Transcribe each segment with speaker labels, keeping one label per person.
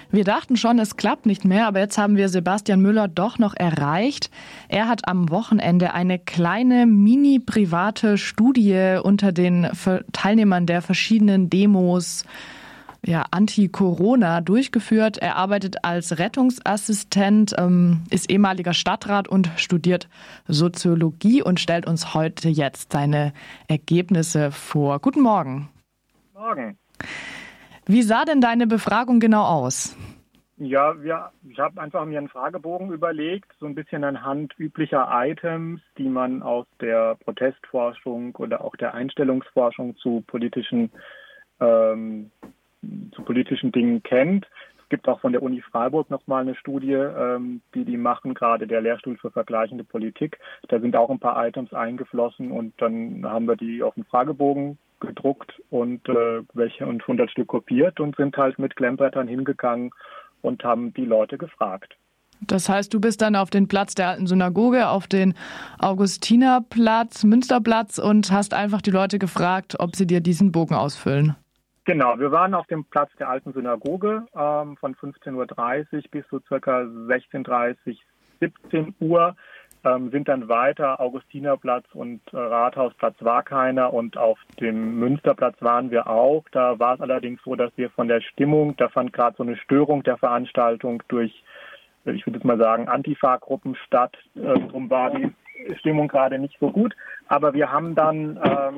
Speaker 1: Wir dachten schon, es klappt nicht mehr, aber jetzt haben wir Sebastian Müller doch noch erreicht. Er hat am Wochenende eine kleine mini-private Studie unter den Teilnehmern der verschiedenen Demos anti-Corona durchgeführt. Er arbeitet als Rettungsassistent, ist ehemaliger Stadtrat und studiert Soziologie und stellt uns heute jetzt seine Ergebnisse vor. Guten Morgen.
Speaker 2: Guten Morgen.
Speaker 1: Wie sah denn deine Befragung genau aus?
Speaker 2: Ja, ich habe einfach mir einen Fragebogen überlegt, so ein bisschen anhand üblicher Items, die man aus der Protestforschung oder auch der Einstellungsforschung zu politischen Dingen kennt. Es gibt auch von der Uni Freiburg nochmal eine Studie, die machen, gerade der Lehrstuhl für vergleichende Politik. Da sind auch ein paar Items eingeflossen und dann haben wir die auf den Fragebogen gedruckt und 100 Stück kopiert und sind halt mit Klemmbrettern hingegangen und haben die Leute gefragt.
Speaker 1: Das heißt, du bist dann auf den Platz der Alten Synagoge, auf den Augustinerplatz, Münsterplatz und hast einfach die Leute gefragt, ob sie dir diesen Bogen ausfüllen.
Speaker 2: Genau, wir waren auf dem Platz der Alten Synagoge von 15.30 Uhr bis so circa 16.30 17 Uhr. Sind dann weiter, Augustinerplatz und Rathausplatz war keiner und auf dem Münsterplatz waren wir auch. Da war es allerdings so, dass wir von der Stimmung, da fand gerade so eine Störung der Veranstaltung durch, ich würde jetzt mal sagen, Antifa-Gruppen statt. Darum war die Stimmung gerade nicht so gut. Aber wir haben dann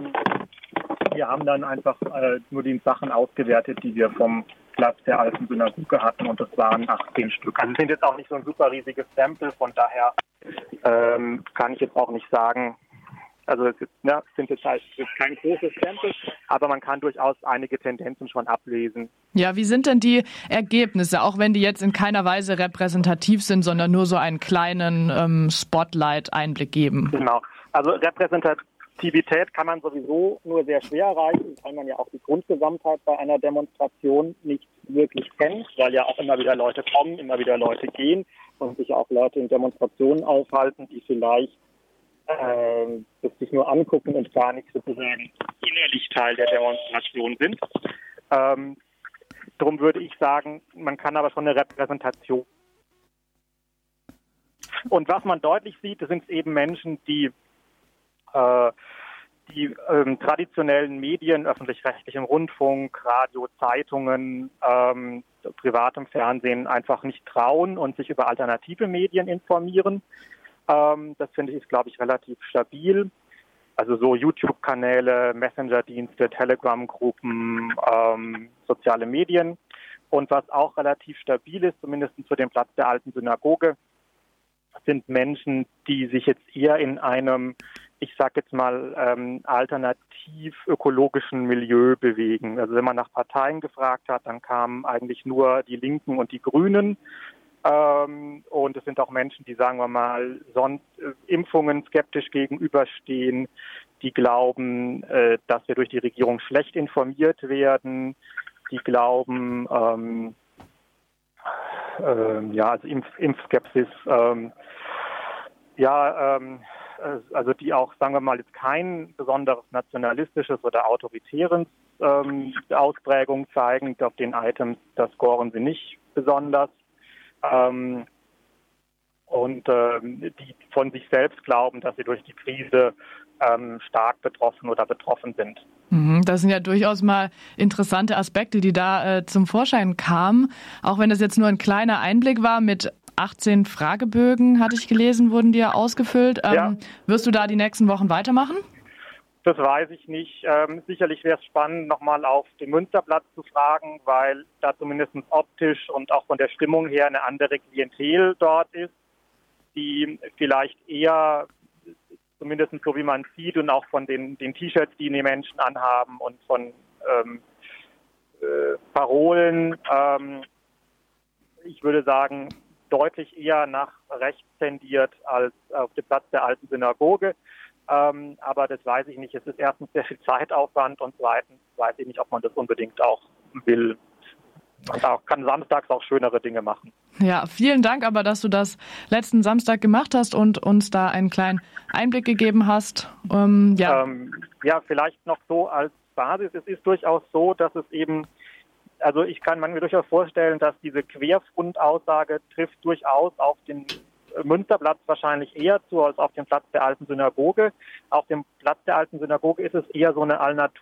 Speaker 2: einfach nur die Sachen ausgewertet, die wir vom Platz der Alten Synagoge hatten und das waren 18 Stück. Also es sind jetzt auch nicht so ein super riesiges Sample, von daher kann ich jetzt auch nicht sagen, also es sind jetzt halt kein großes Sample, aber man kann durchaus einige Tendenzen schon ablesen.
Speaker 1: Ja, wie sind denn die Ergebnisse, auch wenn die jetzt in keiner Weise repräsentativ sind, sondern nur so einen kleinen Spotlight-Einblick geben?
Speaker 2: Genau, also Repräsentativität kann man sowieso nur sehr schwer erreichen, weil man ja auch die Grundgesamtheit bei einer Demonstration nicht wirklich kennt, weil ja auch immer wieder Leute kommen, immer wieder Leute gehen und sich auch Leute in Demonstrationen aufhalten, die vielleicht das sich nur angucken und gar nicht sozusagen innerlich Teil der Demonstration sind. Darum würde ich sagen, man kann aber schon eine Repräsentation. Und was man deutlich sieht, sind eben Menschen, die traditionellen Medien, öffentlich-rechtlichem Rundfunk, Radio, Zeitungen, privatem Fernsehen einfach nicht trauen und sich über alternative Medien informieren. Das finde ich ist, glaube ich, relativ stabil. Also so YouTube-Kanäle, Messenger-Dienste, Telegram-Gruppen, soziale Medien. Und was auch relativ stabil ist, zumindest zu dem Platz der Alten Synagoge, sind Menschen, die sich jetzt eher in einem, ich sage jetzt mal, alternativ-ökologischen Milieu bewegen. Also wenn man nach Parteien gefragt hat, dann kamen eigentlich nur die Linken und die Grünen. Und es sind auch Menschen, die, sagen wir mal, sonst Impfungen skeptisch gegenüberstehen, die glauben, dass wir durch die Regierung schlecht informiert werden, die glauben, also Impfskepsis, also die auch, sagen wir mal, jetzt kein besonderes nationalistisches oder autoritäres Ausprägung zeigen. Auf den Items, das scoren sie nicht besonders. Die von sich selbst glauben, dass sie durch die Krise stark betroffen sind.
Speaker 1: Das sind ja durchaus mal interessante Aspekte, die da zum Vorschein kamen. Auch wenn das jetzt nur ein kleiner Einblick war, mit 18 Fragebögen, hatte ich gelesen, wurden die ja ausgefüllt. Wirst du da die nächsten Wochen weitermachen?
Speaker 2: Das weiß ich nicht. Sicherlich wäre es spannend, nochmal auf den Münsterplatz zu fragen, weil da zumindest optisch und auch von der Stimmung her eine andere Klientel dort ist, die vielleicht eher, zumindest so wie man sieht und auch von den T-Shirts, die die Menschen anhaben und von Parolen, ich würde sagen, deutlich eher nach rechts tendiert als auf dem Platz der Alten Synagoge. Aber das weiß ich nicht. Es ist erstens sehr viel Zeitaufwand und zweitens weiß ich nicht, ob man das unbedingt auch will. Man kann samstags auch schönere Dinge machen.
Speaker 1: Ja, vielen Dank aber, dass du das letzten Samstag gemacht hast und uns da einen kleinen Einblick gegeben hast.
Speaker 2: Vielleicht noch so als Basis. Es ist durchaus so, dass es eben Also ich kann mir durchaus vorstellen, dass diese Querfrontaussage trifft durchaus auf den Münsterplatz wahrscheinlich eher zu als auf dem Platz der Alten Synagoge. Auf dem Platz der Alten Synagoge ist es eher so eine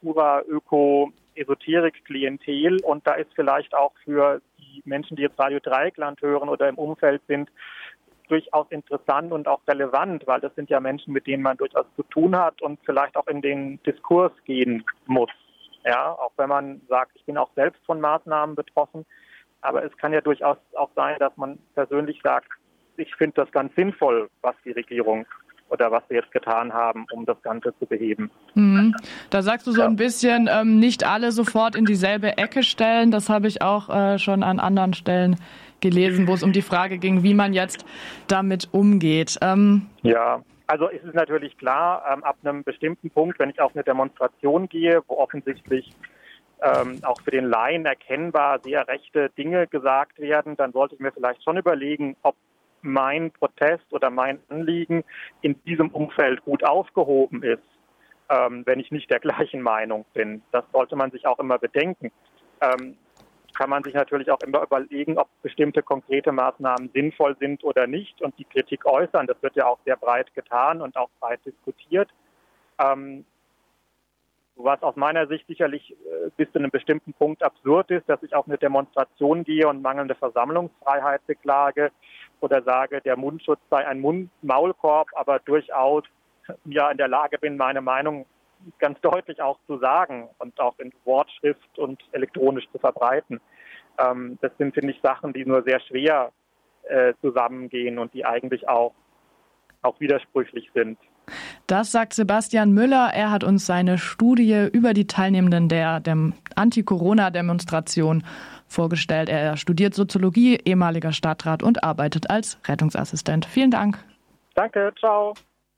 Speaker 2: Allnatura-Öko-Esoterik-Klientel und da ist vielleicht auch für die Menschen, die jetzt Radio Dreieckland hören oder im Umfeld sind, durchaus interessant und auch relevant, weil das sind ja Menschen, mit denen man durchaus zu tun hat und vielleicht auch in den Diskurs gehen muss. Ja, auch wenn man sagt, ich bin auch selbst von Maßnahmen betroffen, aber es kann ja durchaus auch sein, dass man persönlich sagt, ich finde das ganz sinnvoll, was die Regierung oder was wir jetzt getan haben, um das Ganze zu beheben.
Speaker 1: Mhm. Da sagst du so ein bisschen, nicht alle sofort in dieselbe Ecke stellen. Das habe ich auch schon an anderen Stellen gelesen, wo es um die Frage ging, wie man jetzt damit umgeht.
Speaker 2: Ja, also es ist natürlich klar, ab einem bestimmten Punkt, wenn ich auf eine Demonstration gehe, wo offensichtlich auch für den Laien erkennbar sehr rechte Dinge gesagt werden, dann sollte ich mir vielleicht schon überlegen, ob mein Protest oder mein Anliegen in diesem Umfeld gut aufgehoben ist, wenn ich nicht der gleichen Meinung bin. Das sollte man sich auch immer bedenken. Kann man sich natürlich auch immer überlegen, ob bestimmte konkrete Maßnahmen sinnvoll sind oder nicht und die Kritik äußern. Das wird ja auch sehr breit getan und auch breit diskutiert. Was aus meiner Sicht sicherlich bis zu einem bestimmten Punkt absurd ist, dass ich auf eine Demonstration gehe und mangelnde Versammlungsfreiheit beklage oder sage, der Mundschutz sei ein Maulkorb, aber durchaus ja in der Lage bin, meine Meinung ganz deutlich auch zu sagen und auch in Wortschrift und elektronisch zu verbreiten. Das sind, finde ich, Sachen, die nur sehr schwer zusammengehen und die eigentlich auch widersprüchlich sind.
Speaker 1: Das sagt Sebastian Müller. Er hat uns seine Studie über die Teilnehmenden der Anti-Corona-Demonstration vorgestellt. Er studiert Soziologie, ehemaliger Stadtrat und arbeitet als Rettungsassistent. Vielen Dank.
Speaker 2: Danke, ciao.